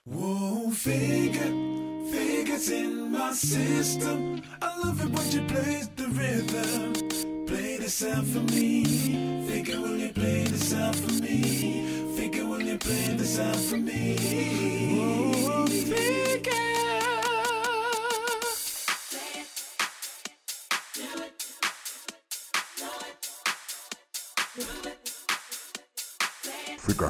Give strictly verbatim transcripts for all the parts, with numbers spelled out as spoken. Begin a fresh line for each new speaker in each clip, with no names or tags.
Whoa, figure, figures in my system. I love it when you play the rhythm. Play this out for me. Figure, will you play this out for me? Figure, will you play this out for me? Whoa, figure.
Figure.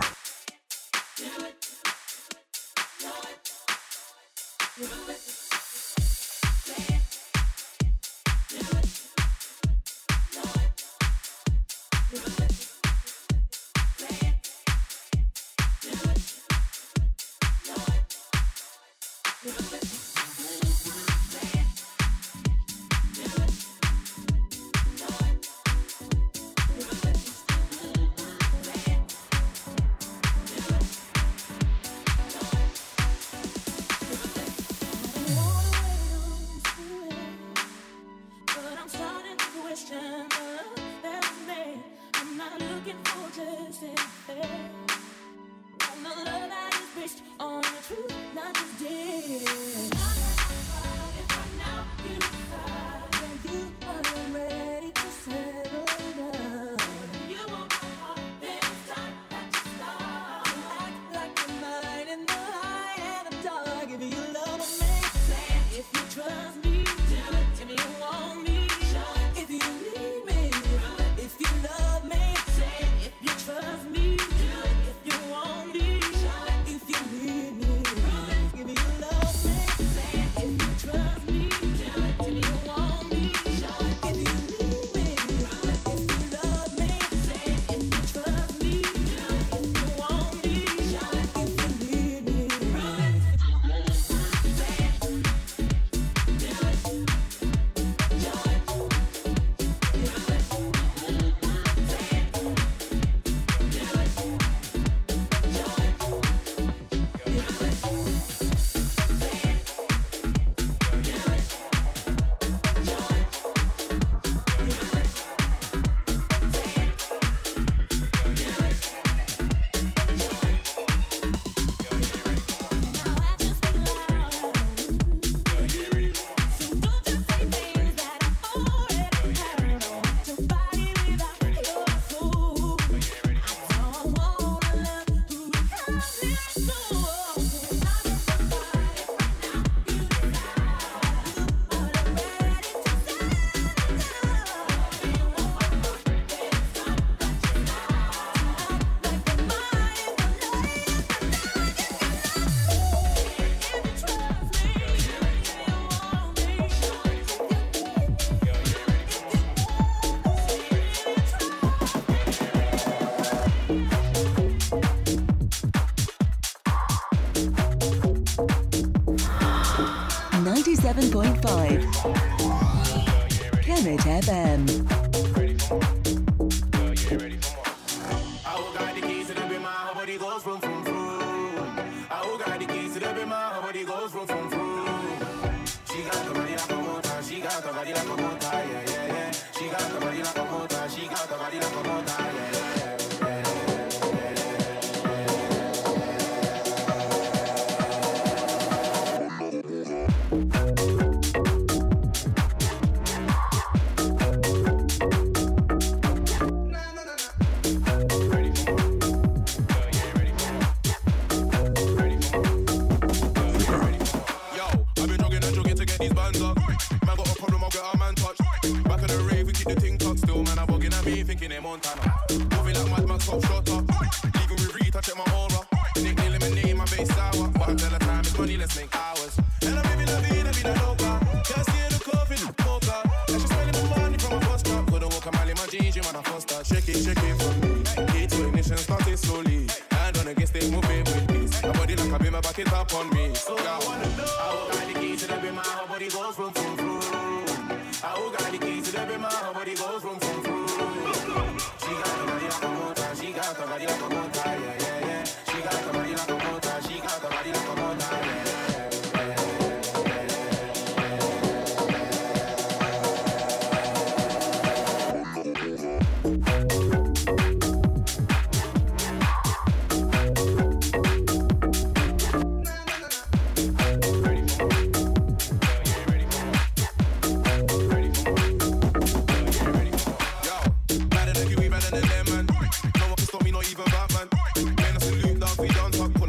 ninety-seven point five Kemet F M.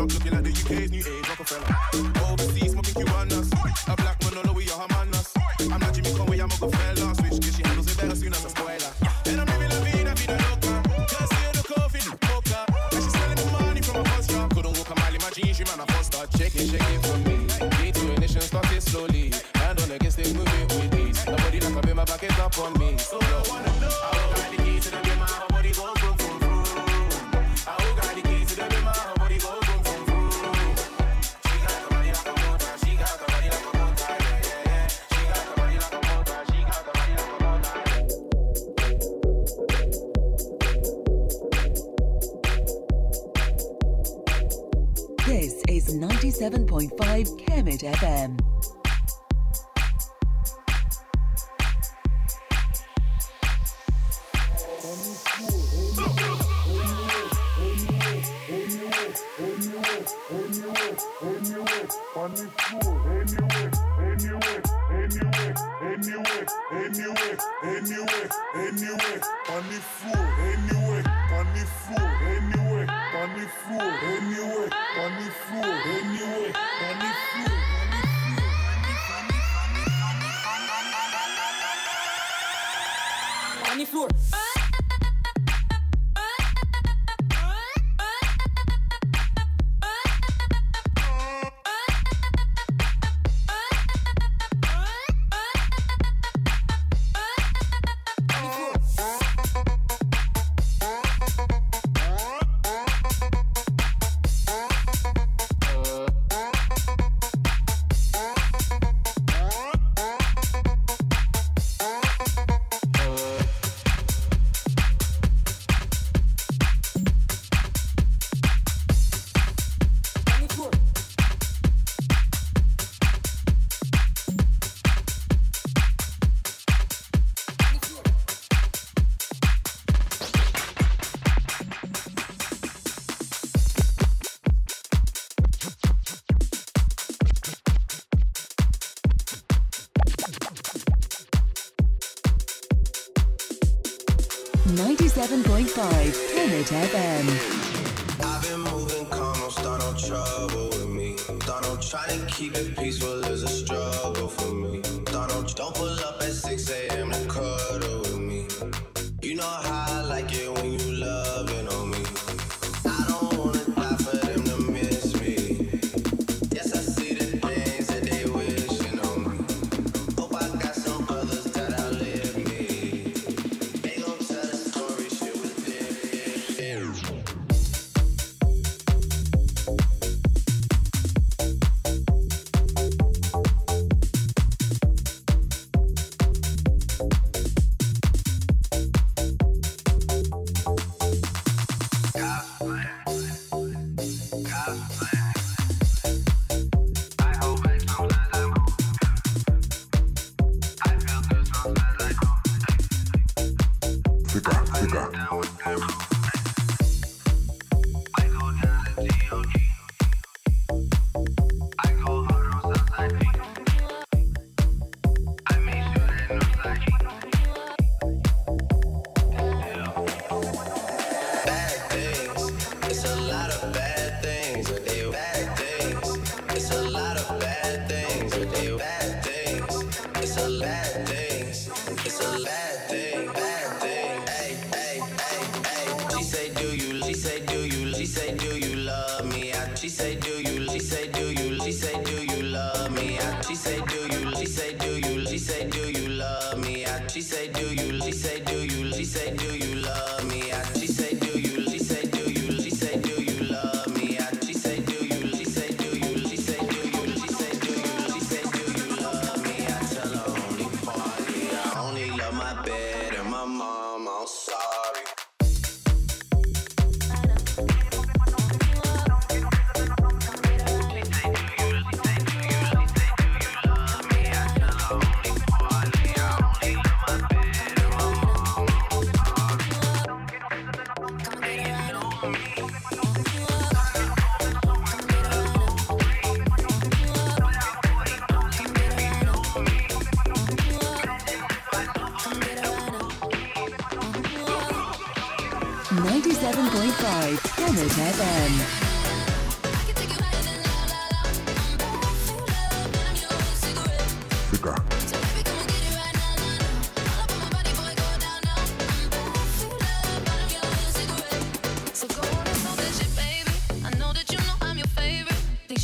York, looking like the U K's new age Rockefeller. Overseas, smoking Cubanas. A black Manolo, we are Hamanas. I'm not Jimmy Conway, I'm Rockefeller. Switch gear, she handles it better soon as a spoiler. And I'm living la vida, vida loca. Just see the coffee, the mocha. And she's selling the money from a bus shop. Couldn't walk a mile in my jeans, she man a first start. Shake it, shake it for me. Need to ignition, start it slowly. Hand on against it, move it with ease. Nobody like a bit, my back is up on me. So I wanna know how I got the keys to the game, my body goes boom, boom, boom. How I got the keys to the game, my body goes boom, boom, boom. She got the body like a motor, she got the body like a motor, yeah, yeah, yeah. She got the body like a motor, she got the body like a motor.
This is ninety-seven point five Kermit F M.
On the floor.
ninety-seven point five Kermit F M.
I've been moving calm, don't start no trouble with me. Thought I'm trying to keep it peaceful is a struggle for me. Thought I'm don't pull up at six a.m. to cuddle with me. You know how I like it when you loving on me. I don't wanna die for them to miss me. Yes, I see the things that they wishing on me. Hope I got some brothers that outlive me. They gon' tell the story, shit was different.
ninety-seven point five Kermit F M.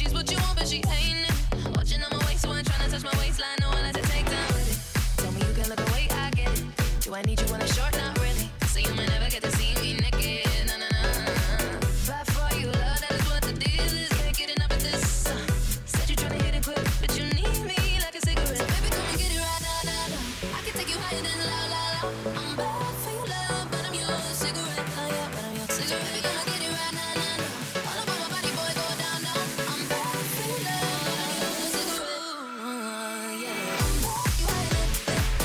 she's what you want, but she ain't it. Watching on my waist, so I'm trying to touch my waistline. No, I like to take time with it. Tell me you can look away, I get it. Do I need you when I'm short? Not really. So you might never get to see me naked. Nah, nah, nah. Fight for you, love, that is what the deal is. Can't get enough of this. Uh, said you tryna hit it quick, but you need me like a cigarette. So baby, come and get it right now, now, now. I can take you higher than la, la, la. I'm bad for your love, but I'm your cigarette. Oh yeah, but I'm your cigarette. Baby, come and get it right now, now, now. All up on my body, boy, go down, down. I'm bad for your love, but I'm your cigarette. Uh, yeah. You hide it.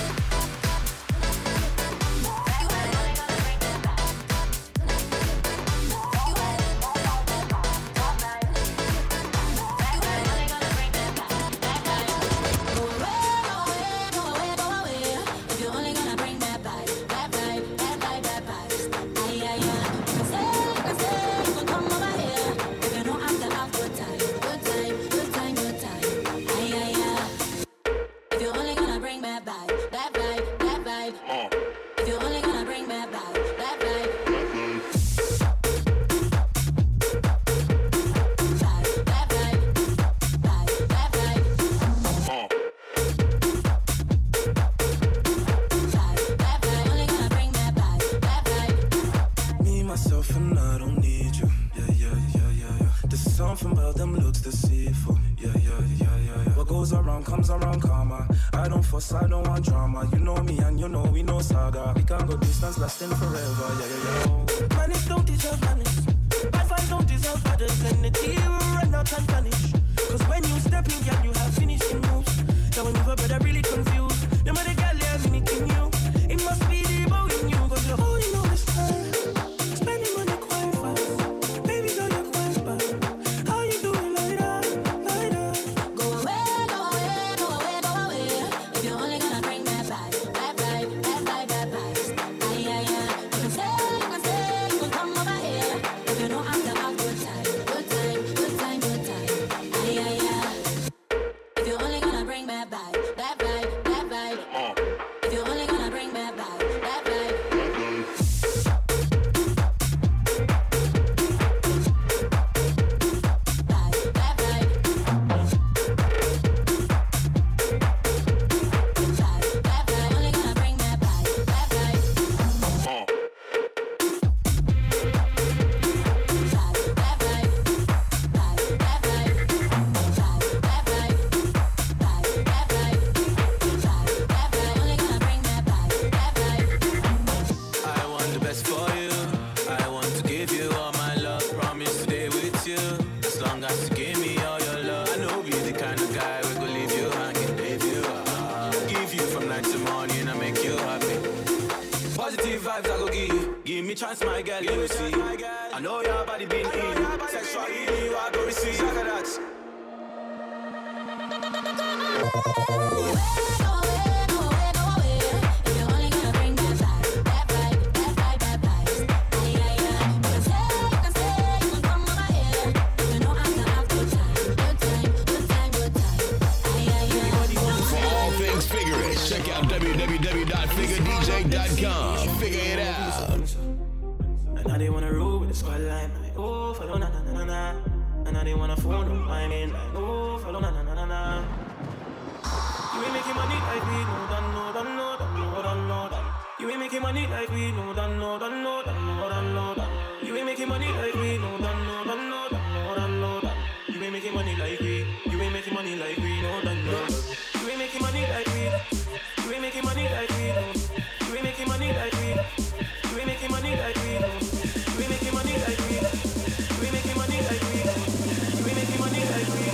I don't want drama. You know me and you know we know saga. We can go distance lasting forever. Yeah, yeah, yeah. Manic don't deserve manics. Bad vibes don't deserve badders. Energy will run out and vanish. Cause when you step in, girl, you have finishing moves. That when you've better really confused. No matter girl, yeah, anything new. It must be the bow in you. Cause you're holding all this time. Spending money quite fast. Baby girl, you're quite bad. How you doing like that? Like that?
Go away, go away, go away, go away. If you're only gonna bring that vibe, that vibe, that vibe, that vibe. Ay, ay, ay. You can stay, you can stay, you can come over here. If you know I'm the hot good time, good time, good time, good time. Ay, ay, ay. If you're only gonna bring that vibe, that vibe, that vibe. If you're only gonna bring that vibe, that vibe. Vibe, that vibe. Vibe, that vibe. Only gonna bring that vibe, that vibe. Vibe, that vibe. Vibe, that vibe. Vibe, that vibe. Vibe, that vibe. Vibe, that vibe. Only gonna bring that vibe, that vibe.
I want the best for you. I want to give you all my love. Promise to stay with you as long as you give me all your love. I know you're the kind of guy we could leave you hanging, leave you up. Give you from night to morning and make you happy. Positive vibes I go give you. Give me chance, my girl, you will see. I know your body been in. Sexually, you are going to receive. Look at that.
Go away, go away, go away. If you're only gonna bring that vibe, that vibe, that vibe, that vibe. Ay, ay, ay. You can stay, you can stay, you can come over here. If you know I'm gonna have good time, good time, good time, good time. Ay, ay, ay.
For all things Figure, check out w w w dot figure d j dot com. Figure it out.
And now they wanna roll with the squad line. Like, oh, follow na na na na na. And now they wanna phone on my name. Like, oh, follow na na na na na. You ain't making money like we know, done, no, done, no, done, no, done, no, done. You ain't making money like we know, done, no, done, no, done, no, done, no, done. You ain't making money like we know, done, no, done, no, done, no, done, no, done. You ain't making money like we. You ain't making money like we know, done, no. You ain't making money like we. You ain't making money like we know. You ain't making money like we. You ain't making money like we know. You ain't making money like we. You ain't making money like we. You ain't making money like we.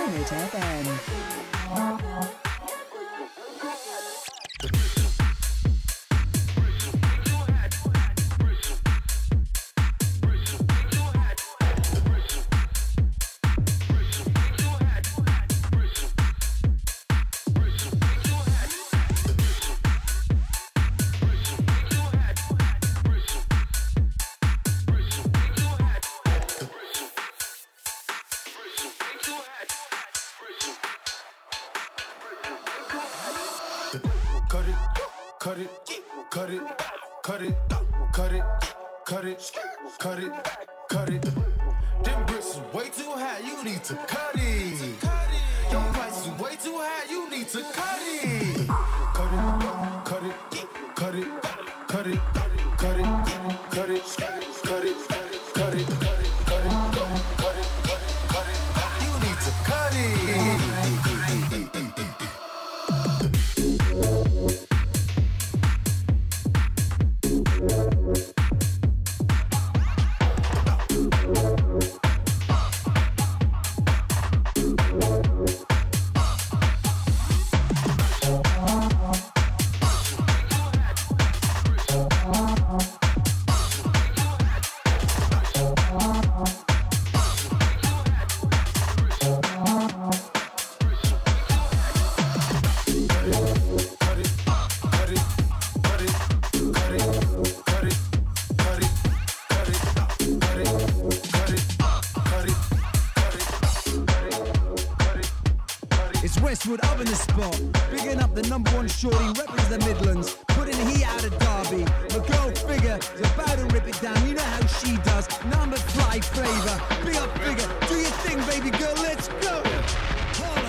Planet F M.
Westwood up in the spot, bigging up the number one shorty, repping the Midlands, putting the heat out of Derby. My girl Figure is about to rip it down, you know how she does. Number fly flavour, big up Figure, do your thing, baby girl, let's go. Hold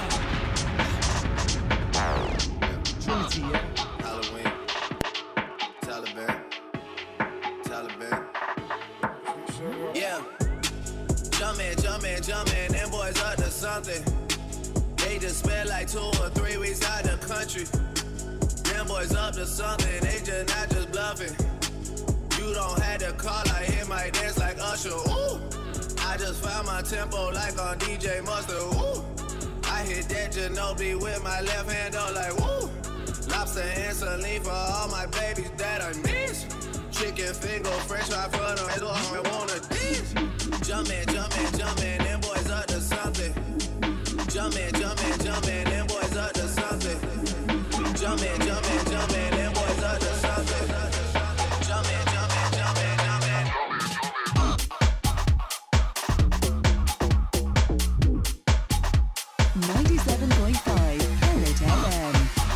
on. Trinity, yeah.
Halloween, Taliban, Taliban. Yeah, jumpin', jumpin', jumpin', them boys up to something. They just spent like two or three weeks out the country. Them boys up to something, they just not just bluffing. You don't have to call, I hit my dance like Usher, ooh. I just found my tempo like on D J Mustard, ooh. I hit that Ginobili with my left hand, though, like, woo. Lobster and saline for all my babies that I miss. Chicken finger, french fry for them, that's all I wanna dish. Jumpin', jumpin', jumpin', them boys up to something. Jumpin', jumpin', jumpin', them boys up to something. Jumpin', jumpin', jumpin', them boys up to something. Jumpin', jumpin', jumpin', jumpin'.
ninety-seven point five Planet F M.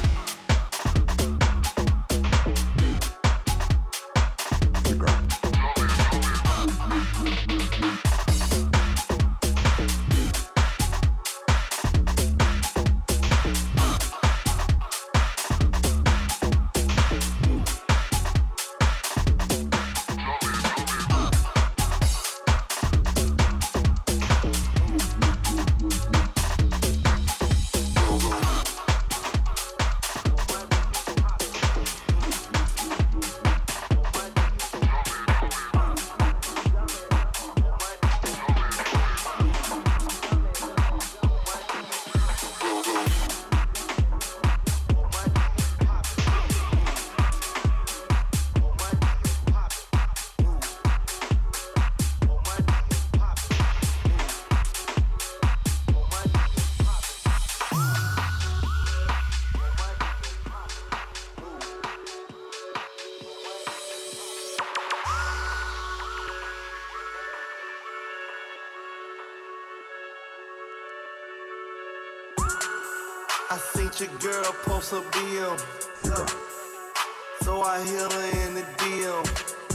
I seen your girl post a B M, so I hit her in the D M.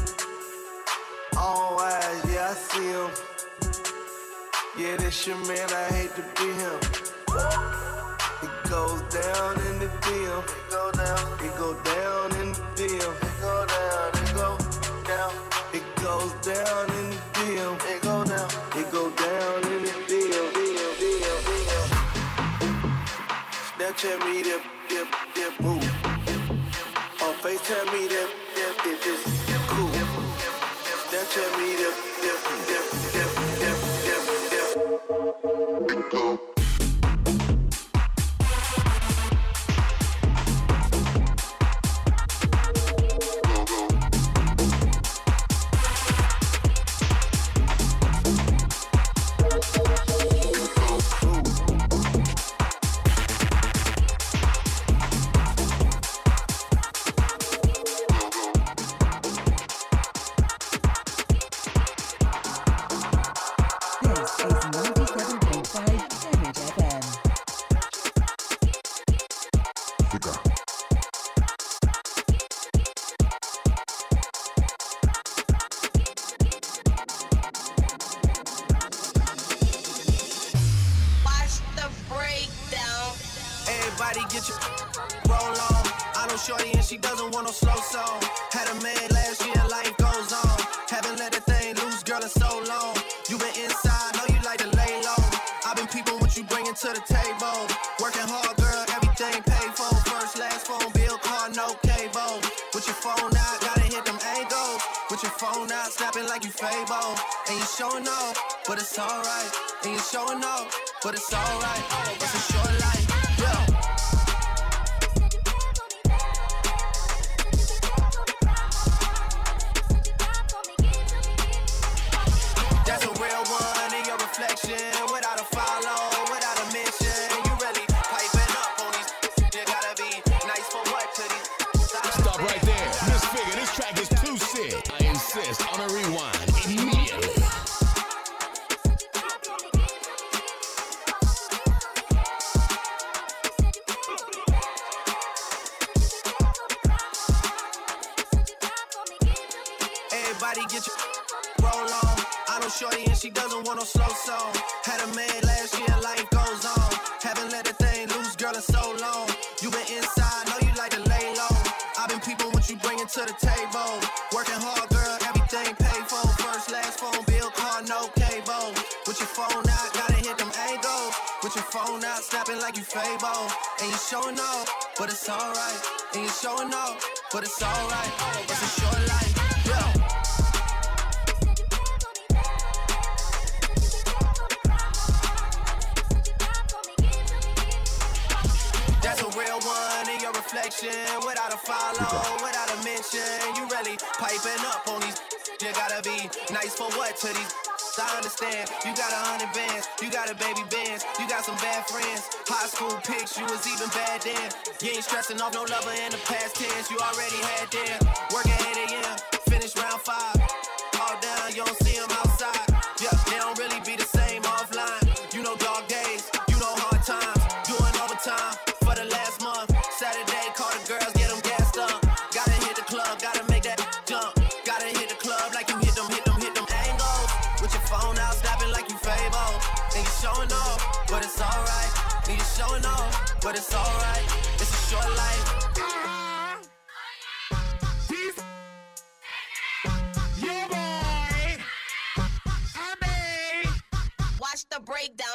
All eyes, yeah, I see him. Yeah, that's your man, I hate to be him. It goes down in the D M. It go down, it go down in the D M. It go down, it go down. It goes down in the D M. It go down, it go down in the D M. D M, D M, D M. Snapchat me that, that, that move. On FaceTime me that, that, that, that, that cool. Snapchat me that, that, that, that, that, that, that, that.
get your roll on. I know shorty and she doesn't want no slow song. Had a man last year, life goes on. Haven't let that thing loose, girl, in so long. You been inside, know you like to lay low. I've been peeping what you bringing to the table. Working hard, girl, everything paid for. First, last phone bill, car, no cable. With your phone out, gotta hit them angles. With your phone out, snapping like you Fable. And you showing off, but it's alright. And you showing off, but it's alright. It's a short life, yeah. That's a real one in your reflection. Without a follow, without a mention. You really piping up on these. You gotta be nice for what to these.
Stop right there. Miss Figure, this track is too sick. I insist on a rewind immediately.
Everybody get your roll on. I know shorty and she doesn't want no slow song. Had a man last year, life goes on. Haven't let the thing loose, girl, in so long. You been inside, know you like to lay low. I've been peeping what you bringing to the table. Working hard, girl, everything paid for. First, last phone bill, car, no cable. With your phone out, gotta hit them angles. With your phone out, snapping like you Fable. And you showing off, but it's alright. And you showing off, but it's alright. It's a short life, yeah. That's a real one in your reflection. Without a follow, without a mention. You really piping up on these. You gotta be nice for what to these. I understand. You got a hundred bands. You got a baby bands. You got some bad friends. High school pics. You was even bad then. You ain't stressing off no lover in the past tense. You already had them. Working eight a.m. Finish round five. All down. You don't see them outside. Yeah, they don't really be the same offline. You know dog days. You know hard times. Doing overtime. For the last month, Saturday, call the girls, get them gassed up. Gotta hit the club, gotta make that jump. Gotta hit the club like you hit them, hit them, hit them angles. With your phone out, snapping like you Fable. And you showing off, but it's alright. And you showing off, but it's alright. It's a short life.
Yeah, boy. I mean, watch the breakdown.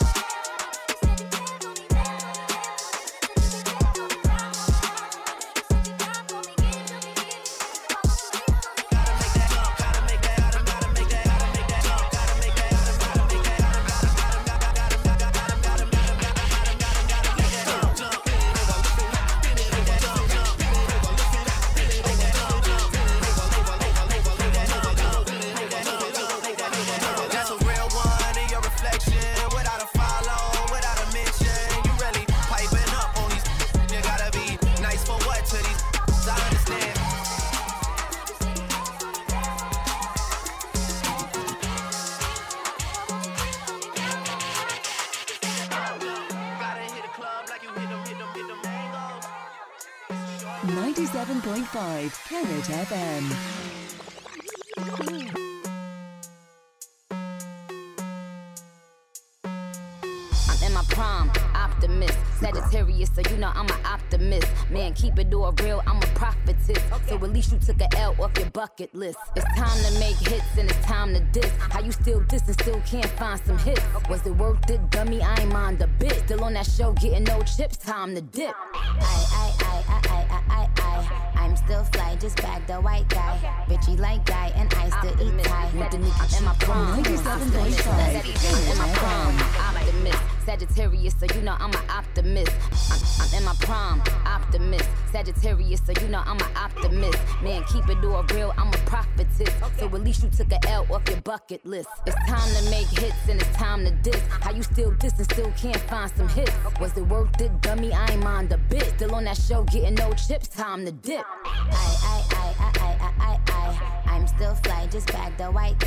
ninety-seven point five Planet F M.
I'm in my prime, optimist, Sagittarius, so you know I'm an optimist. Man, keep it all real, I'm a prophetess. So at least you took a L off your bucket list. It's time to make hits and it's time to diss. How you still diss and still can't find some hits? Was it worth it, dummy? I ain't mind a bit. Still on that show, getting no chips, time to dip. I, I, I, I, I, I, I, I'm still fly, just bag the white guy. Richie like guy, and I still eat Thai. I'm in my prime,
ninety-seven point five
I'm in my prime, optimist, Sagittarius, so you know I'm an optimist. I'm, I'm in my prime, optimist, Sagittarius, so you know I'm an optimist. Man, keep it all real, I'm a prophetess. So at least you took a L off your bucket list. It's time to make hits and it's time to diss. How you still diss and still can't find some hits? Was it worth it, dummy? I ain't mind a bit. Still on that show, getting no chips, time to dip. I, I, I, I, I, I, I, I'm still fly, just bag the white guy.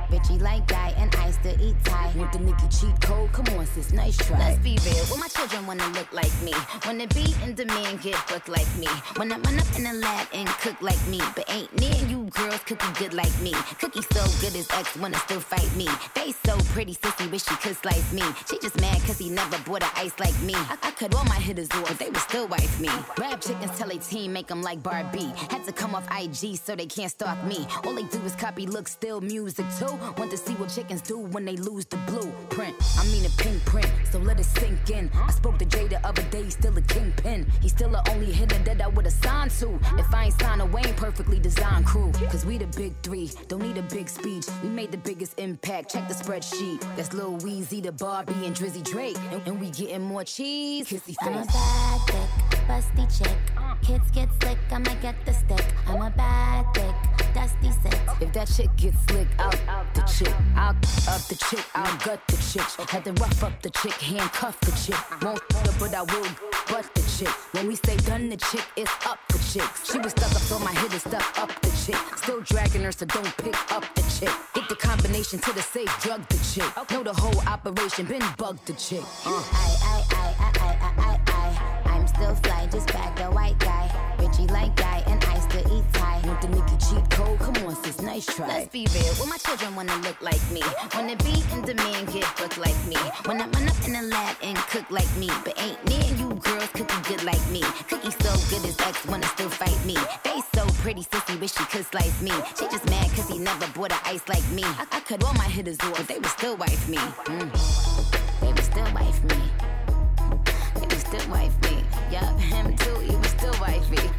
Richie like guy, and I still eat Thai.
Want the Nicki cheat code? Come on, sis, nice try.
Let's be real, well, my children wanna look like me. Wanna be in demand, get booked like me. Wanna run up in the lab and cook like me. But ain't near you girls cookie good like me. Cookie so good his ex wanna still fight me. Face so pretty, sissy wish she could slice me. She just mad cause he never bought her ice like me. I, I cut all my hitters off, but they would still wife me. Rap chickens tell a team, make them like Barbie. Had to come off I G so they can't stalk me. All they do is copy look, still music too. Want to see what chickens do when they lose the blueprint. I mean a pink print, so let it sink in. I spoke to Jay the other day, he's still a kingpin. He's still the only hitter that I would've signed to. If I ain't signed a Wayne perfectly designed crew. Cause we the big three, don't need a big speech. We made the biggest impact, check the spreadsheet. That's Lil Weezy, the Barbie, and Drizzy Drake. And, and we getting more cheese, kissy face. I'm a bad thick, busty chick. Kids get slick, I'ma get the stick. I'm a bad thick, dusty sick.
If that chick gets slick, I'll the chick. I'll up the chick, I'll gut the chick. Had to rough up the chick, handcuff the chick. Won't her, but I will butt the chick. When we say done the chick, it's up the chick. She was stuck up, so my hitter stuck up the chick. Still dragging her, so don't pick up the chick. Get the combination to the safe, drug the chick. Know the whole operation, been bugged the chick. Uh.
I, I, I, I, I, I, I, I'm still fly, just bag the white guy. Richie like guy, and I still eat Thai.
Want the Nicki cheat code? Come on, sis, nice try.
Let's be real, well, my children wanna look like me. Wanna be in demand, get booked like me. Wanna run up in the lab and cook like me. But ain't near you girls cookie good like me. Cookie so good his ex wanna still fight me. Face so pretty, sissy wish she could slice me. She just mad cause he never bought her ice like me. I, I cut all my hitters off, but they would still wife me. Mm. They would still wife me. They would still wife me. Yup, him too, he would still wife me.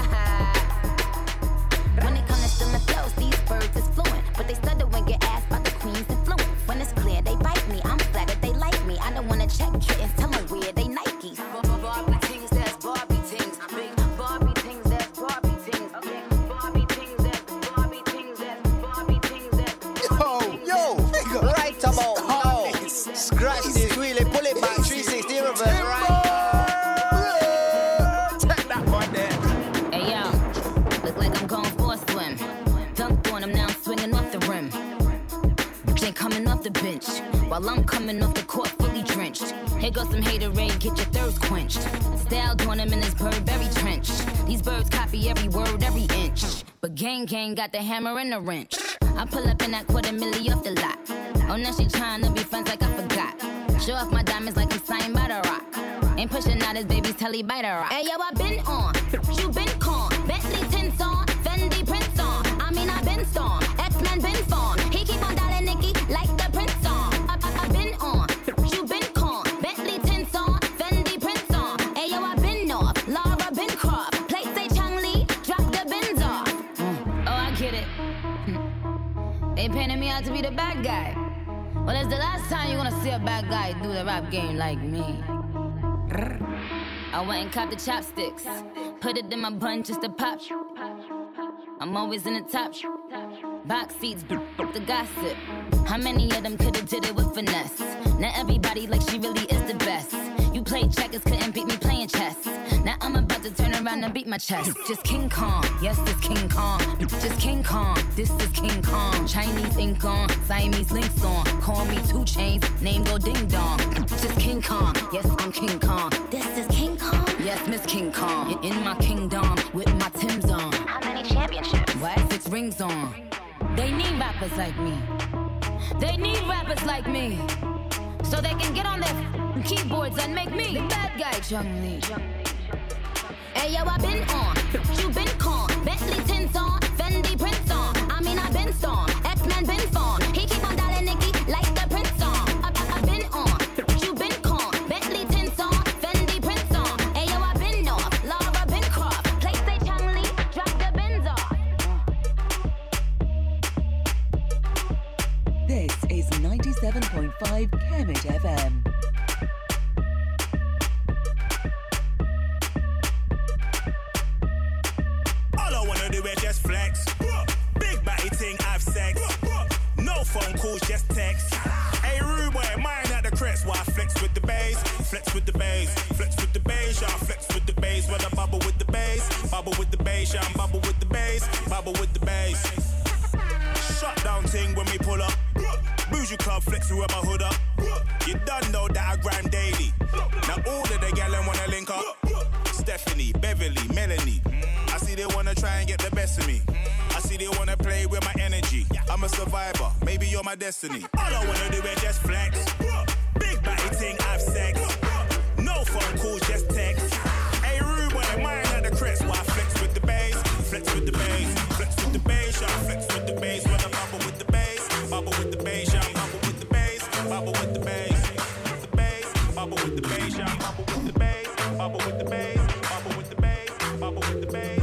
When it comes to stealing flows, these birds is fluent. But they stutter when get asked by the queen's influence. When it's clear, they bite me. I'm flattered they like me. I don't wanna check kittens, tell them where they Nikes.
Barbie things, that's Barbie things. Big Barbie things, that's Barbie things. Okay, Barbie things, that's Barbie things, that's Barbie things, that's Barbie things.
Yo, yo, right about now. Scratch this, really pull it back, three sixty reverse, right?
The bench, while I'm coming off the court fully drenched. Here goes some haterade, get your thirst quenched. Style doing them in this Burberry trench. These birds copy every word, every inch. But gang gang got the hammer and the wrench. I pull up in that quarter milli off the lot. Oh, now she tryna be friends like I forgot. Show off my diamonds like I'm signed by the rock. Ain't pushing out his baby's telly by the rock. Hey yo, I been on, you been con. Bentley tints on, Fendi prints on. I mean I been storm, X-Men been fawn. He keep on dialing Nicki like the Prince on. I, I, I been on, you been con. Bentley tints on, Fendi prints on. Hey yo, I been off, Laura been Croft. Play say Chang Lee, drop the bins off. Mm. Oh, I get it. Hmm. They painted me out to be the bad guy. Well, it's the last time you gonna see a bad guy do the rap game like me. I went and copped the chopsticks, put it in my bun just to pop. I'm always in the top. Box seats, the gossip. How many of them could've did it with finesse? Not everybody like she really is the best. You played checkers, couldn't beat me playing chess. Now I'm about to turn around and beat my chest. Just King Kong, yes, this King Kong. Just King Kong, this is King Kong. Chinese ink on, Siamese links on. Call me two chains, name go ding dong. Just King Kong, yes, I'm King Kong. This is King Kong? Yes, Miss King Kong. In, in my kingdom, with my Timbs on.
How many championships?
What? Six rings on. They need rappers like me. They need rappers like me. So they can get on their keyboards and make me the bad guy, Chung Lee. Hey yo, I been on, you been con. Bentley tints on, Fendi prints on. I mean I been storm, X-Men been fawn. He keep on dialing Nicki like the Prince on. I, I, I been on, you been con. Bentley tints on, Fendi prints on. Hey yo, I been off, Laura been Croft. Play say Chung Lee, drop the bins off.
This is ninety-seven point five Kemet F M.
All I wanna do is just flex. Big body thing, I've sex. No phone calls, just text. Hey, rude boy, mine at the crest. Why flex with the bass? Flex with the bass. Flex with the bass, y'all flex with the bass. When I bubble with the bass. Bubble with the bass, y'all bubble with the bass. Bubble with the bass. Shut down ting when we pull up. Bougie club flexing with my hood up. You done know that I grind daily. Now all of the gal wanna link up. Stephanie, Beverly, Melanie. I see they wanna try and get the best of me. I see they wanna play with my energy. I'm a survivor, maybe you're my destiny. All I wanna do is just flex. Big batty ting, I've sex. No phone calls, just text. Hey, rude boy, mine at the crest. Why I flex with the bass? Flex with the bass. Flex with the bass, yeah. Flex with the bass. When I bubble with the bass. Bubble with the bass, yeah. Bubble with the bass. Bubble with the bass. The bass. Bubble with the bass, yeah. Bubble with the bass. Bubble with the bass. Bubble with the bass. Bubble with the bass.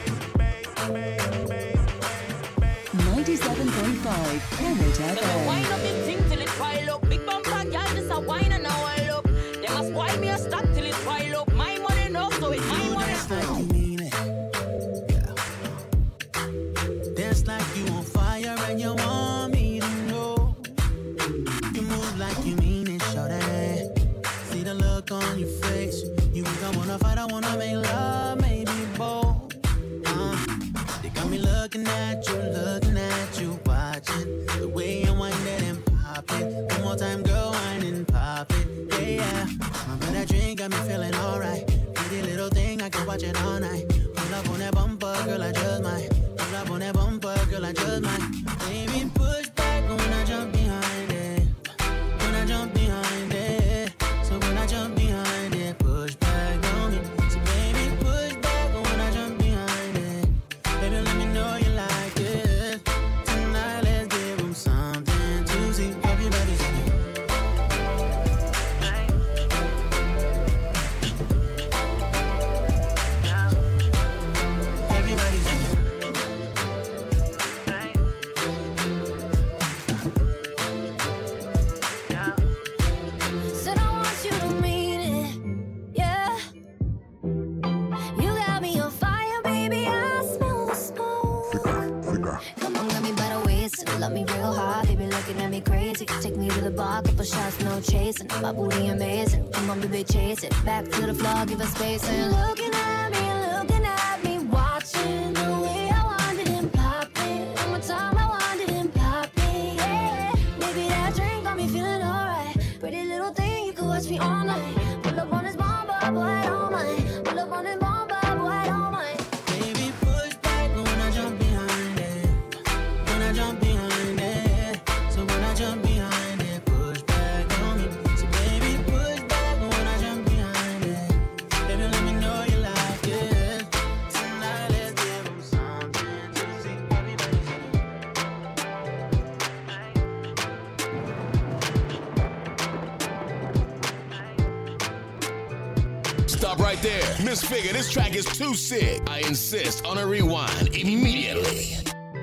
ninety-seven point five Planet F M.
Wind up your thing till it pile up. Big bumper girl, this a wine and now I look. They must wind me a stack till it pile up. My money no, so it's my money.
Dance like you mean it. Yeah. Dance like you on fire and you want me to know. You move like you mean it, shorty. See the look on your face. You think I wanna fight, I wanna make love, maybe bold. Uh, they got me looking at you, looking at you, watching the way you wind it and pop it. One more time, girl, wind and pop it. Yeah, yeah. Remember that drink got me feeling alright. Pretty little thing, I can watch it all night. Pull up on that bumper, girl, I just might. Pull up on that bumper, girl, I just might. Baby, push back when I jump behind it. When I jump behind it. So when I jump behind it, push back on me. So baby, push back when I jump behind it. Baby, let me know you like it. Tonight, let's give them something to see. Everybody's in it. Everybody's in it.
Said I want you to mean it, yeah. You got me on fire, baby, I smell the smoke. Come on, got me by the waist, love me real hard, baby, looking at me crazy. Take me to the bar, couple shots, no chasing. My booty amazing, come on, baby, chase it. Back to the floor, give us space. And looking at me, looking at me, watching the way I wind it and pop it. One more time, I wind it and pop it, yeah. Baby, that drink got me feeling alright. Pretty little thing, you could watch me all night. Pull up on this bomber, boy, I don't mind. Pull up on this bomber, boy, I don't mind.
Baby, push back when I jump behind it. When I jump behind it. So when I jump behind it, push back on me. So baby, push back when I jump behind it. Baby, let me know you like it. Tonight, let's give them something to see. Everybody's in it.
Stop right there. Miss Figure, this track is too sick. I insist on a rewind immediately.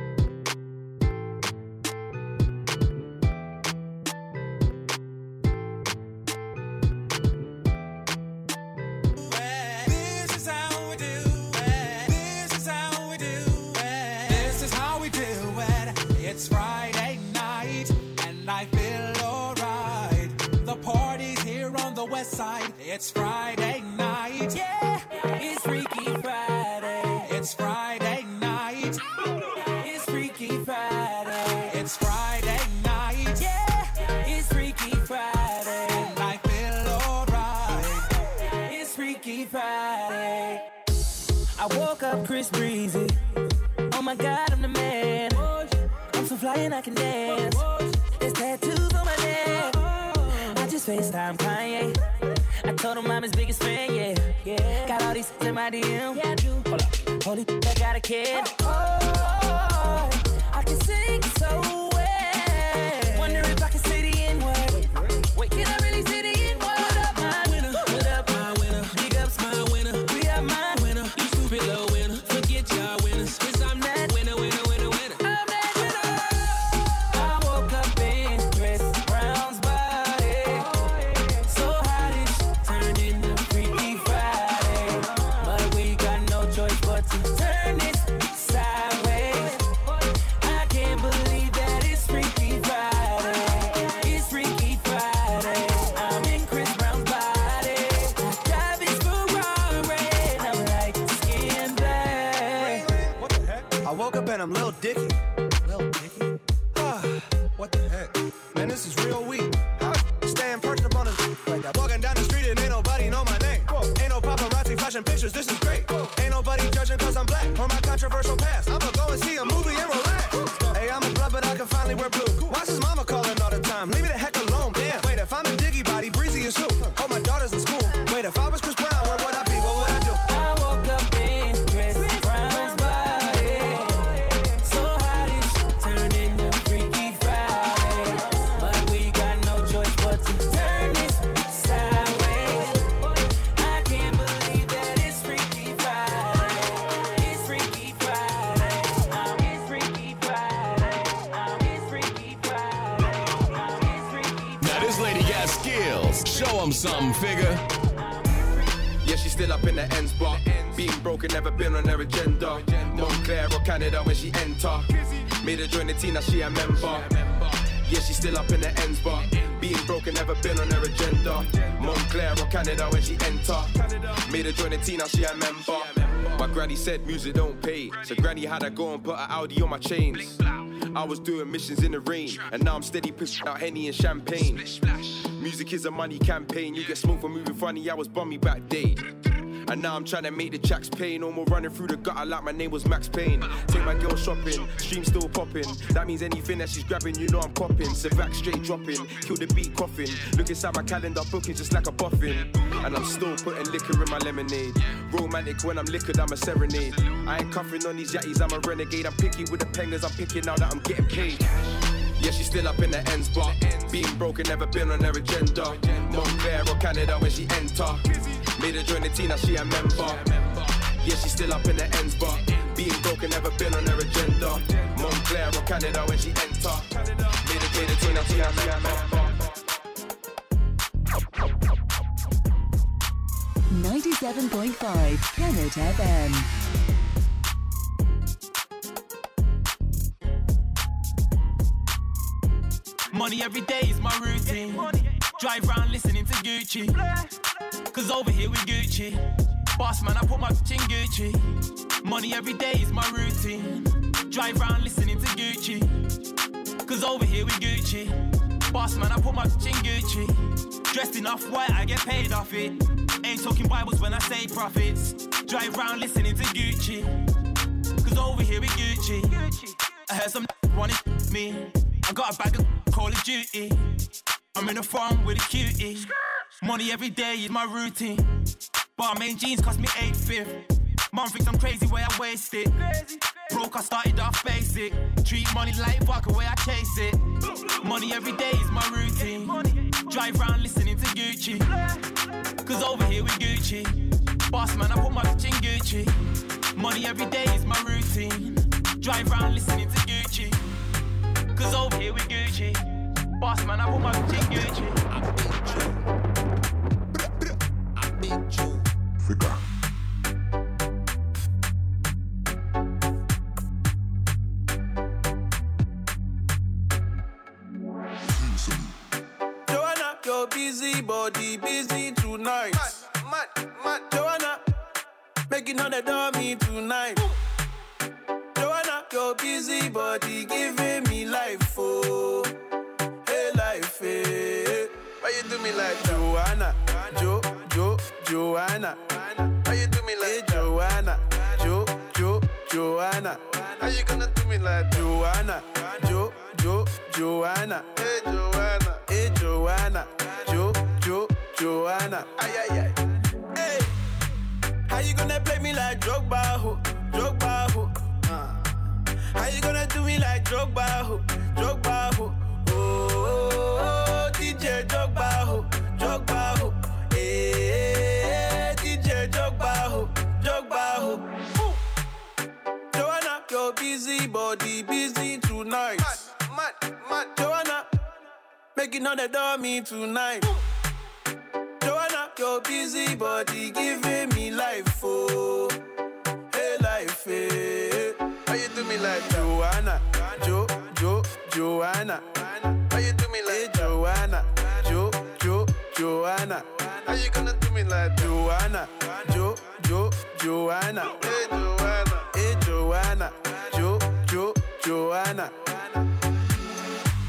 This is how we do it. This is how we do it. This is how we do it. It's Friday night and I feel alright. The party's here on the west side. It's Friday night. Yeah, it's Freaky Friday. It's Friday night. It's Freaky Friday. It's Friday night. Yeah, it's Freaky Friday. And I feel alright. It's Freaky Friday.
I woke up Chris Breezy. Oh my God, I'm the man. I'm so fly and I can dance. There's tattoos on my neck. I just FaceTime Kanye. I told him I'm his biggest fan, yeah. yeah. Got all these in my D M. Yeah, I do. Hold up. Holy, I got a kid. Oh, I can sing so well. Wonder if I can say the N-word. Wait, can I really say the N-word? What up, my winner? What up, my winner? Big ups, my winner. We are my winner. You stupid little winner. Forget y'all winners. Cause I'm that winner, winner, winner, winner. I'm that winner. I woke up in Chris Brown's body. So hottish, turned into Freaky Friday. But we got no choice but to turn this sideways. I can't believe that it's Freaky Friday. It's Freaky Friday. I'm in Chris Brown's body. Drive his Ferrari. I'm like skin black.
I woke up and I'm Lil Dicky. Lil Dicky.
this is real weak. Staying perched up on the like that. Walking down the street and ain't nobody know my name. Ain't no paparazzi flashing pictures, this is great. Ain't nobody judging cause I'm black or my controversial past. I'ma go and see a movie and relax. Hey, I'm a blood, but I can finally wear blue. Why's his mama calling all the time? Leave me the heck alone, damn. Wait, if I'm in Diggy Body, Breezy is who? Oh, my daughter's in school. Wait, if I was Chris Brown, where would I be? What would I do?
I woke up in Chris Brown's body. So how this shit turned into Freaky Friday. But we got no choice but to turn this sideways. I can't believe that it's Freaky Friday. It's Freaky Friday. Um, it's Freaky Friday. Um, it's Freaky Friday. Um, it's Freaky Friday.
Now this lady got skills. Show 'em something, figure.
Yeah, she's still up in the ends bar. Being broken, never been on her agenda. Montclair or Canada when she enter. Made her join the team, now she a member. Yeah, she's still up in the ends bar. Being broken, never been on her agenda. Montclair or Canada when she enter. Made her join the team, now she a member. My granny said music don't pay, so granny had to go and put an Audi on my chains. I was doing missions in the rain, and now I'm steady pushing out Henny and champagne. Music is a money campaign. You get smoked for moving funny, I was bummy back day. And now I'm trying to make the tracks pay. No more running through the gutter like my name was Max Payne. Take my girl shopping, stream still popping. That means anything that she's grabbing, you know I'm copping. Savac straight dropping, kill the beat coughing. Look inside my calendar, booking just like a boffin. And I'm still putting liquor in my lemonade. Romantic when I'm liquored, I'm a serenade. I ain't cuffing on these yatties, I'm a renegade. I'm picky with the pengers, I'm picking now that I'm getting paid. Yeah, she's still up in the ends bar. Being broken, never been on her agenda. Montclair or Canada when she enter. Made her join the team, now she a member. Yeah, she's still up in the ends bar. Being broken, never been on her agenda. Montclair or Canada when she enter. Made her join the team, now she a member.
ninety-seven point five Kennet F M.
Money every day is my routine. Drive round listening to Gucci. Cause over here we Gucci. Boss man, I put my bitch in Gucci. Money every day is my routine. Drive round listening to Gucci. Cause over here we Gucci. Boss man, I put my bitch in Gucci. Dressed in off-white, I get paid off it. Ain't talking Bibles when I say profits. Drive round listening to Gucci. Cause over here we Gucci. I heard some wanna me. I got a bag of Call of Duty. I'm in the farm with a cutie. Money every day is my routine. Barmaid jeans cost me eight fifty. Mom thinks I'm crazy where I waste it. Broke, I started off basic. Treat money like vodka where I chase it. Money every day is my routine. Drive round listening to Gucci. Cause over here we Gucci. Boss man, I put my bitch in Gucci. Money every day is my routine. Drive round listening to Gucci. Cause over here we Gucci. Boss man, I put my bitch in Gucci.
I beat you. Figure.
Joanna, your busy body busy tonight. Mad, mad, mad. Joanna, making on the dummy tonight. Ooh. Joanna, your busy body giving me life, oh, hey life, hey. Why you do me like Joanna, Jo, Jo, Joanna? Why you do me like hey, Joanna, Jo, Jo, Joanna? How you gonna do me like Joanna, Jo, Jo, Joanna? Hey Joanna, hey Joanna, Jo, Jo, Joanna? Ay ay ay. Hey, how you gonna play me like Drogba, ho, Drogba, ho? How you gonna do me like Drogba, ho, Drogba, ho? Oh, oh, oh, D J Drogba, ho, Drogba, ho. Hey, D J Drogba, ho, Drogba, ho. Ooh. Joanna, your busy body busy tonight. Mad, mad, mad. Joanna, making on the dummy tonight. Ooh. Joanna, your busy body giving me life, oh, hey life, hey. How you do me like Joanna, Jo, Jo, Joanna? How you do me like hey, Joanna, Jo, Jo, Joanna? How you gonna do me like Joanna, Jo, Jo, Joanna? Hey Joanna, hey Joanna, Jo, Jo, Joanna?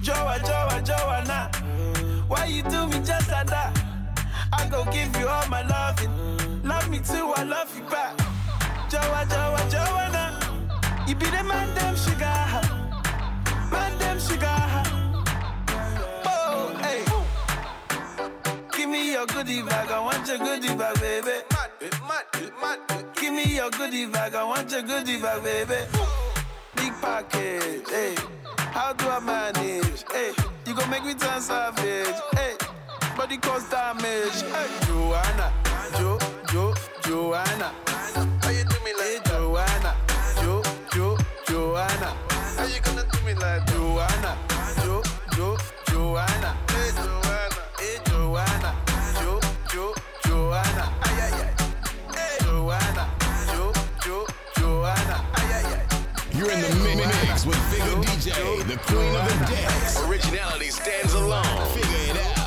Joa, Joa, Joanna. Why you do me just like that? I go give you all my loving. Love me too, I love you back. Joa, Joa, Joanna. You be the man, damn sugar. Man, damn sugar. Oh, hey. Give me your goodie bag, I want your goodie bag, baby. Give me your goodie bag, I want your goodie bag, baby. Big package, hey. How do I manage? Hey, you gon' make me turn savage. Hey, body cause damage. Hey, Joanna, Jo, Jo, Joanna. How you do me like hey, Joanna, Jo, Jo, Joanna. How you gonna do me like Joanna, Jo, Jo, Joanna. Hey, Joanna, hey, Joanna, Jo, Jo, Joanna. Ay, ay, ay. Hey, Joanna, Jo, Jo, Joanna. Ay, ay, ay.
You're in the mix with Figure D J, the queen of the decks. Originality stands alone. Figure it out.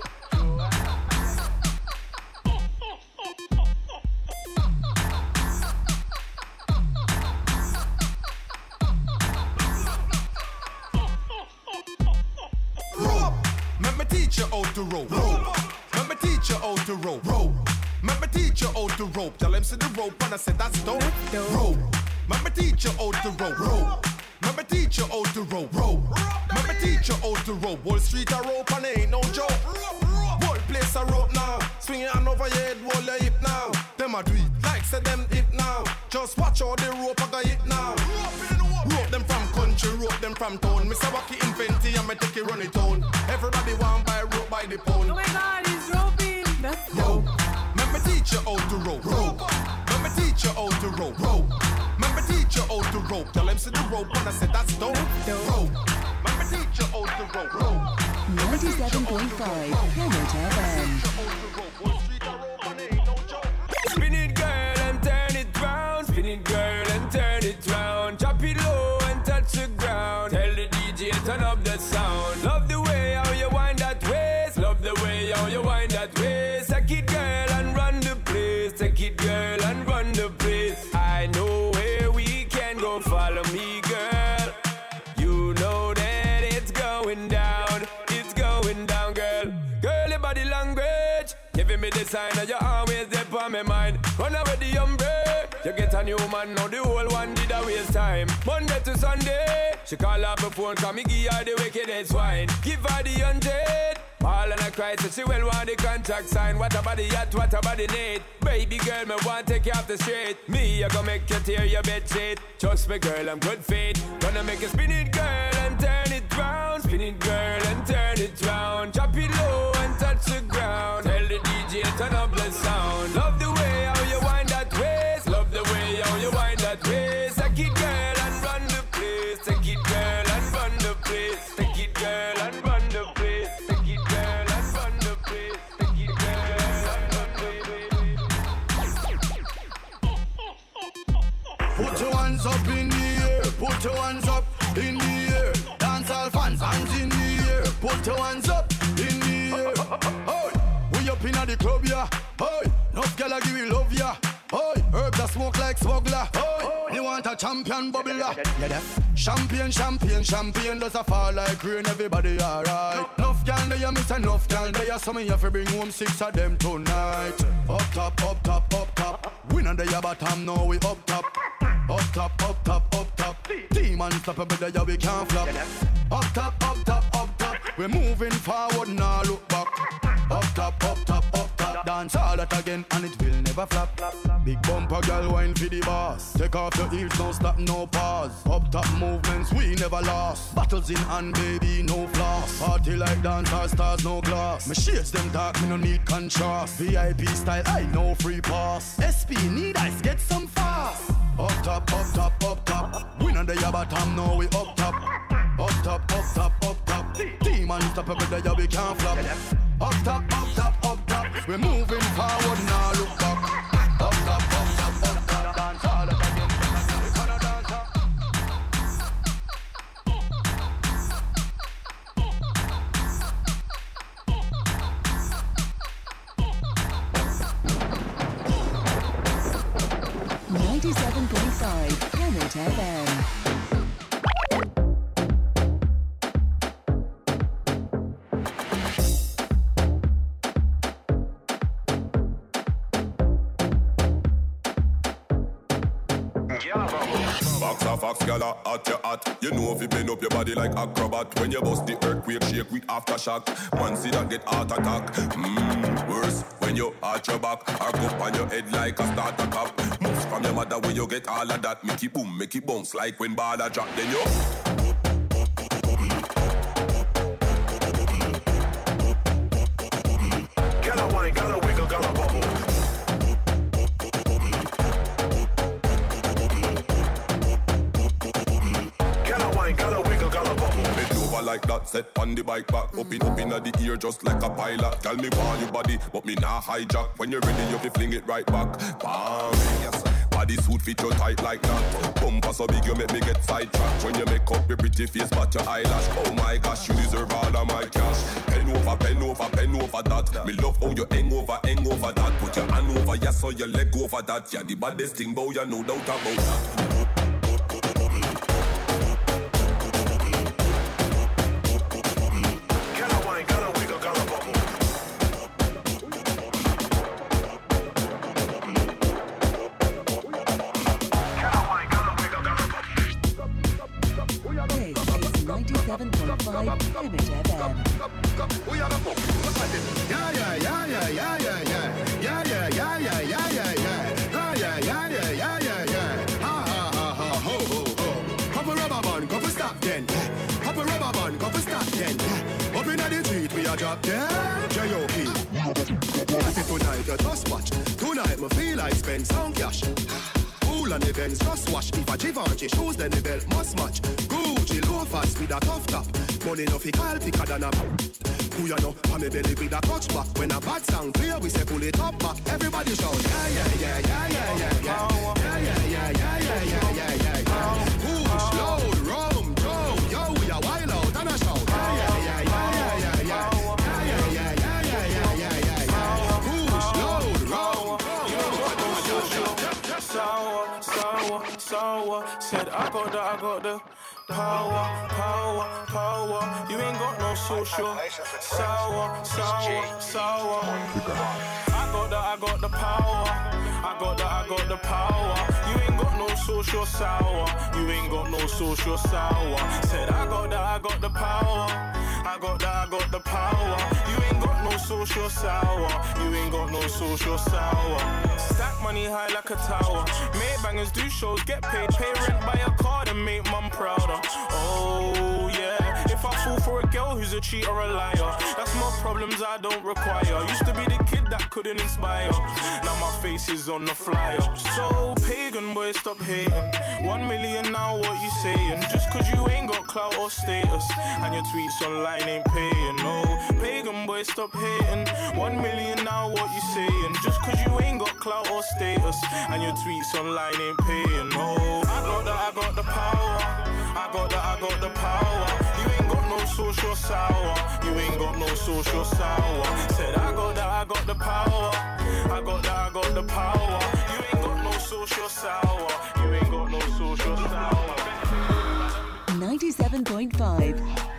Rope, let me teach you how to rope. Rope, let me teach you how to rope. Rope, let me teach you how to rope. Tell him see the rope and I said that's dope. Rope. Let me teach you how to rope, rope. Let me teach you how to rope, rope. Let me teach you how to rope. Wall Street a rope and it ain't no joke. Whole place a rope now. Swing your hand over your head, wall your hip now. Them a do it like say them hip now. Just watch how the rope a go hit now. Rope them from country, rope them from town. Mister Wacky invent it and me take it run it on. Everybody want buy rope by the pound.
Oh my God, he's roping. That's dope.
Let me teach you how to rope, rope. Let me teach you how to rope, rope. Let me teach you how to rope. Tell them see the rope and I said that's dope. Rope. Let me teach you how to rope, rope.
ninety-seven point five Planet F M.
Spin it, girl, and turn it round. Spin it, girl, and turn it round. Drop it low and touch the ground. Tell the D J turn up the sound. Love the way how you wind that waist. Love the way how you wind that waist. Take it, girl, and run the place. Take it, girl, and run the place. I know where we can go. Follow me, girl. You know that it's going down. It's going down, girl. Girl, your body language. Giving me the sign that you're always there on my mind. Run away the umbrella. You get a new man, now the whole one did a waste time. Monday to Sunday, she call up her phone, come me give her the wickedest wine. Give her the hundred. All and I cry, so she well want the contract sign. What about the yacht, what about the need? Baby girl, me want take you off the street. Me, I gonna make you tear your bed sheet. Trust me girl, I'm good fit. Gonna make you spin it girl and turn it round. Spin it girl and turn it round. Drop it low and touch the ground. Tell the D J turn up the sound. Love the way how you wind that waist. Love the way how you wind that waist. Take it girl and run the place. Take it girl and run the place. Take it girl and run the place. Take it girl and run the place. Take it girl and run the place.
Put your hands up in the air. Put your hands up in the air. Dance all fans, hands in the air. Put your hands up in the air. Hey, we up inna the club, yeah. Hey, enough gyal a give you love, yeah. Hey, herbs a smoke like smuggler. Hey, you want a champion bubbler? Yeah, that champagne, champagne, champagne does a fall like rain. Everybody alright. Enough gyal there, you miss enough gyal there. So me have to bring home six of them tonight. Up top, up top, up top. We not there, but I'm now we up top. Up top, up top, up top. Team unstoppable there, yeah, we can't flop. Up top, up top, up top. We're moving forward, now look back. Up top, up top, up top. Dance all that again and it will never flop. Big bumper girl wine for the boss. Take off your heels, no stop, no pause. Up top movements, we never lost. Battles in hand, baby, no floss. Party like dance, all stars, no glass. My shades them dark, me no need contrast. V I P style, I know free pass. S P need ice, get some fast. Up top, up top, up top. We not there, but I'm now we up top. Up top, up top, up top. Team unstoppable there, yeah, we can't flop. Up top, up top, up top. We're moving forward, now look back. Up top, up top, up top. Dance all that again. We gonna dance up.
ninety-seven point five Planet F M.
Fox a fox, gala at your hat. You know if you bend up your body like acrobat. When you bust the earthquake, shake with aftershock. Man see that get heart attack. Mmm, worse when you arch your back. Arc up on your head like a starter cap. Moves from your mother where you get all of that. Make it boom, make it bounce like when ball a drop. Then you
Gala wine, gala wiggle, gala bubble.
Like that, set on the bike back. Up in, up in the ear just like a pilot. Tell me why your body, but me nah hijack. When you're ready, you fi fling it right back. Bam, yes. Body suit fit you tight like that. Bumper so big you make me get sidetracked. When you make up your pretty face but your eyelash. Oh my gosh, you deserve all of my cash. Pen over, pen over, pen over that. Me love how you hang over, hang over that. Put your hand over, yes, so your leg over that. Yeah, the baddest thing bow, you no doubt about that.
ninety-seven point five Kemet F M.
Yeah, yeah, yeah, yeah, yeah, yeah, yeah. Yeah, yeah, yeah, yeah, yeah, yeah, yeah. Yeah, yeah, yeah, yeah, yeah, yeah, yeah. Ha, ha, ha, ha, ho, ho, ho. Hop a rubber band, go for stop then. Hop a rubber band, go for stop then. Up in the street, we a drop dead. J O P. Tonight, you just watch. Tonight, me feel like spend some cash. Cool and the Benz just wash. If a Givenchy shoes, then the belt must match. Gucci loafers with a tough top. Money no fi call thicker than a who you know, on me belly with a clutch back. When a bad sound clear, we say pull it up back. Everybody shout, yeah, yeah, yeah, yeah, yeah, yeah, yeah. Yeah, yeah, yeah, yeah, yeah, yeah, yeah, yeah, yeah. Push, load, rum, drone. Yo, we a wild out and a shout. Yeah, yeah, yeah, yeah, yeah, yeah, yeah. Yeah, yeah, yeah, yeah, yeah, yeah, yeah, yeah. Push, load, rum,
sour, sour, sour. Said I got the, I got the power, power, power. You ain't got no social. Sour, sour, sour. I got the, I got the power. I got the, I got the power. You ain't got no social sour. You ain't got no social sour. Said I got the, I got the power. I got the, I got the power. You ain't got no social sour. You ain't got no social sour. Stack money high like a tower. Make bangers do shows, get paid, pay rent, buy a car and make mum prouder. Oh yeah. If I fall for a girl who's a cheat or a liar, that's more problems I don't require. Used to be the kid that couldn't inspire. Now my face is on the flyer. So pagan boy, stop hating. One million now, what you saying? Just cause you ain't got clout or status, and your tweets online ain't paying. No, pagan boy, stop hating. One million now, what you saying? Just cause you ain't got clout or status, and your tweets online ain't paying. No, I got the, I got the power. I got the, I got the power. You ain't got no social sour. You ain't got no social sour. Said I got the, I got the power. I got the, I got the power. You ain't got no social sour. You ain't got no social sour.
ninety-seven point five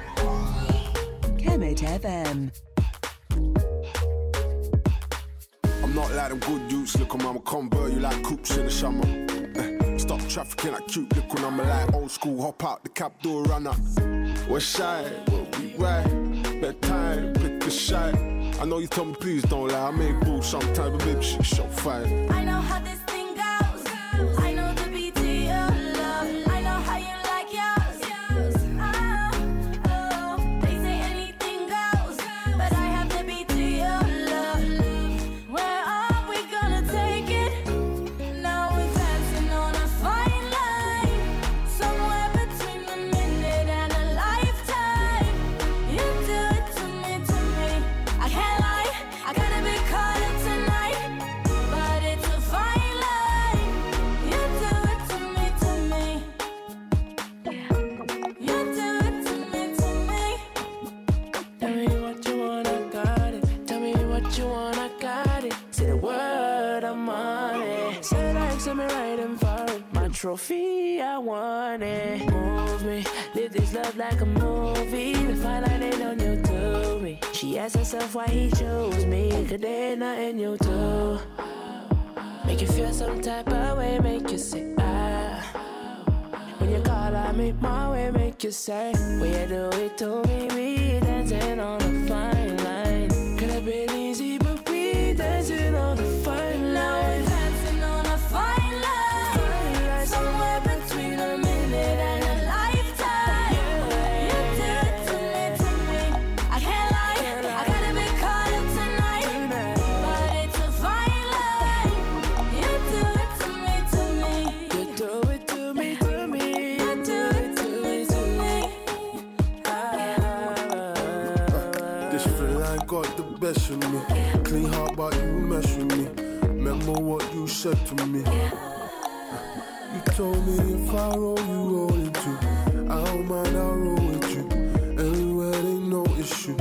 Kemet F M.
I'm not like them good dudes, look, I'ma convert you like coops in the summer. Eh, stop trafficking like cute, look when I'm like old school, hop out the cab door, run up. West side, where we ride, bedtime, pick a shot. I know you tell me please don't lie, I make moves sometimes, but baby she's so fine.
I know how this thing goes, I know the beat to your love, I know how you like yours. Ah, oh, they say anything goes, but I have the beat to your love. Where are we gonna take it? Now we're dancing on a fine line, somewhere between a minute and a lifetime. You do it to me, to me. I can't lie, I gotta be caught up tonight, but it's a fine line. You do it to me, to me. You do it to me, to me.
Tell me what you want, I got it. Tell me what you want, I got it. Say the word, I'm on it. Say like, say me right in front. My trophy, I want it. Move me, live this love like a movie. The fine line ain't on you to me. She asked herself why he chose me, cause there ain't nothing you do. Make you feel some type of way, make you say ah. while I make my way, make you say, will you do it to me? We dancing on a fine line. Could have been easy, but we dancing on a fine line.
Now we're dancing on a fine line, fine line. Somewhere between a minute and a lifetime. Yeah. You do it to me, to me. I can't lie, can't lie. I gotta be caught up tonight, tonight. But it's a fine line. You do it to me, to me.
You do it to me, to me.
You do it to me, to me.
This feeling got the best of me. Clean heart, but you mess with me. Remember what you said to me. You told me if I roll, you roll it too. I don't mind, I'll roll with you. Anywhere ain't no issue.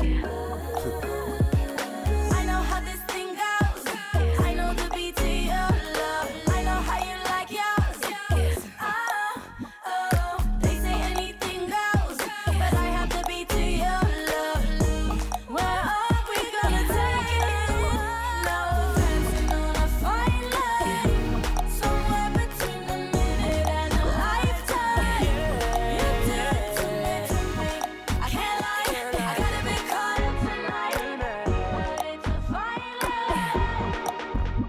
I know how this thing goes. I know the beat to your love. I know how you like yours. Oh, oh. They say anything goes, but I have the beat to your love. Where are we gonna take it? Now we're dancing on a fine line, somewhere between a minute and a lifetime. You do it to me, to me. I can't lie, I gotta be caught up tonight, but it's a fine line.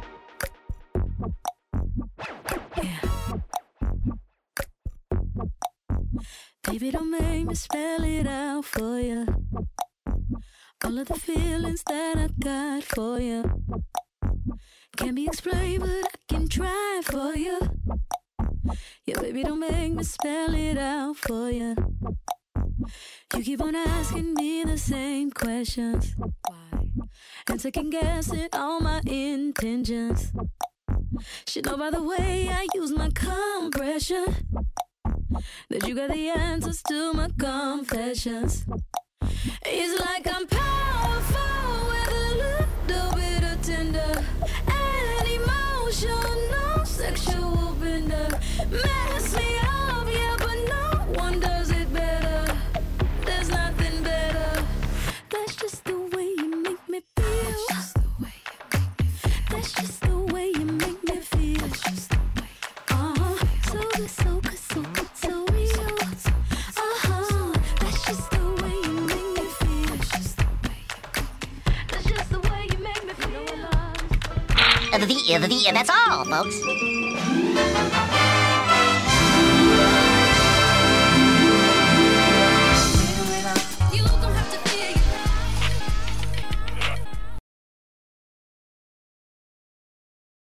Baby, don't make me spell it out for you. All of the feelings that I got for you can't be explained, but I can try for you. Yeah, baby, don't make me spell it out for you. You keep on asking me the same questions. Why? And second guessing all my intentions. Should know by the way I use my compression that you got the answers to my confessions. It's like I'm powerful with a little bit of tender and emotional, sexual bender. Mess me up, yeah, but no one does it better. There's nothing better. That's just the way you make me feel. That's just the way you make me feel. That's just the way you make me feel. Uh-huh. So good, so good, so good, so real. Uh-huh. That's just the way you make me feel. That's just the way you make me feel.
The, the, the, that's all, folks.